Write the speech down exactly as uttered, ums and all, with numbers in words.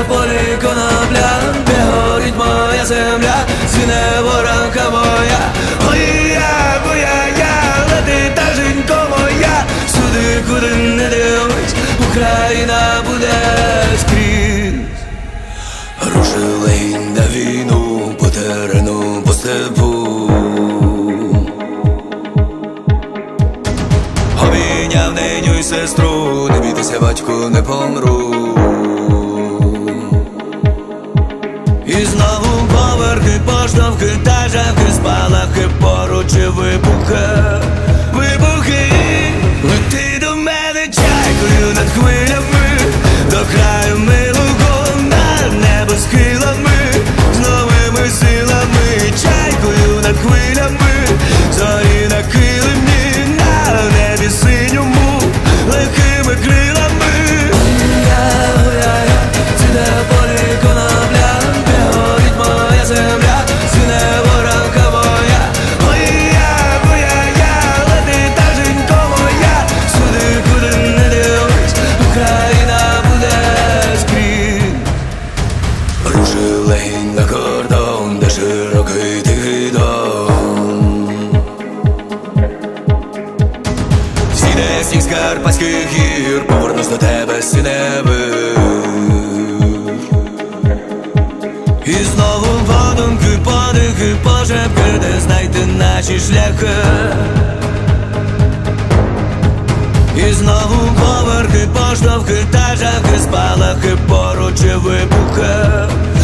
полі конопля, де горить моя земля, звіне воронка моя. Ой, я, моя, я, лети таженько моя, сюди, куди не дивись, Україна буде скрізь. Рушили на війну по терену, по степу, обійняв неню й сестру, не бійтеся, батьку, не помру. І знову поверхи, поштовхи, тажавки, спалахи, поруч і вибухи, вибухи. Лети до мене чайкою над хвилями, до краю милого над небосхилами, з новими силами, чайкою над хвилями, зорі на килимі, на небі синьому, легкими крилами. Я, я, я, цвіте полі конопля, де горить моя земля, звіне воронка моя. Ой, я, моя, я, лети таженько моя, сюди, куди не дивись, Україна буде скрізь. Рушив легінь на кордон, де широкий тихий дом, зійде сніг з Карпатських гір, повернусь до тебе, синевир. І знову подумки, подихи, пошепки, де знайти наші шляхи. І знову поверхи, поштовхи, тажавки, спалахи, поруч і вибухи.